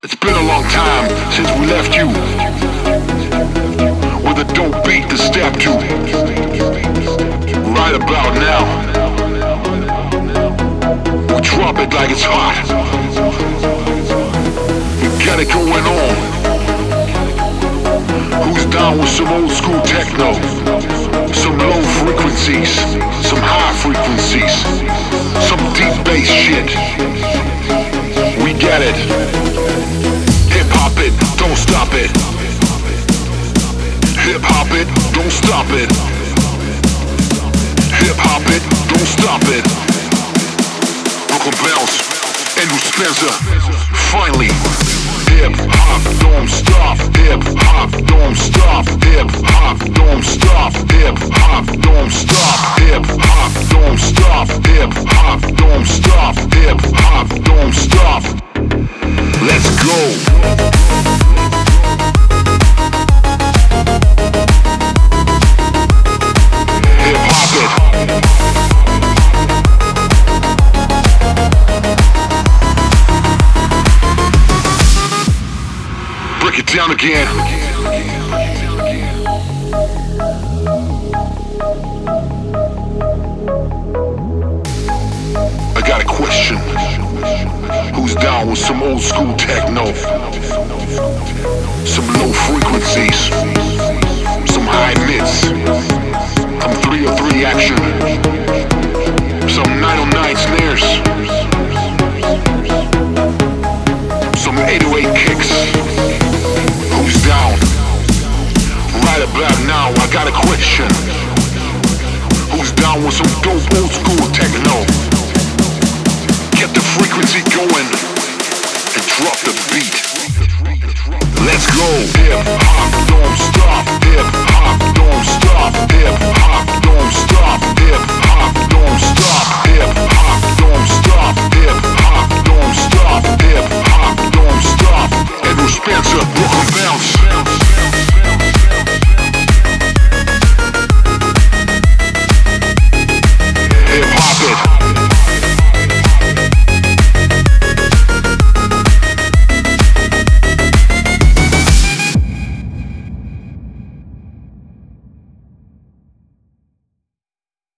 It's been a long time since we left you with a dope beat to step to. Right about now, we drop it like it's hot. We got it going on. Who's down with some old school techno? Some low frequencies, some high frequencies, some deep bass shit. We get it. Hip hop it, don't stop it. Hip hop it, don't stop it. Hip hop it, don't stop it. Brooklyn Bounce and New Spencer. Finally, hip hop don't stop. Hip hop don't stop. Hip hop don't stop. Hip hop don't stop. Hip hop don't stop. Hip hop don't stop. Hip hop don't stop. Let's go. Break it down again. I got a question. Who's down with some old school techno? Some low frequencies, some high mids, some 303 action, some 909 snares, some 808 kicks. Who's down? Right about now, I got a question. Who's down with some dope old school techno? Get the frequency going and drop the beat. Let's go. Hip hop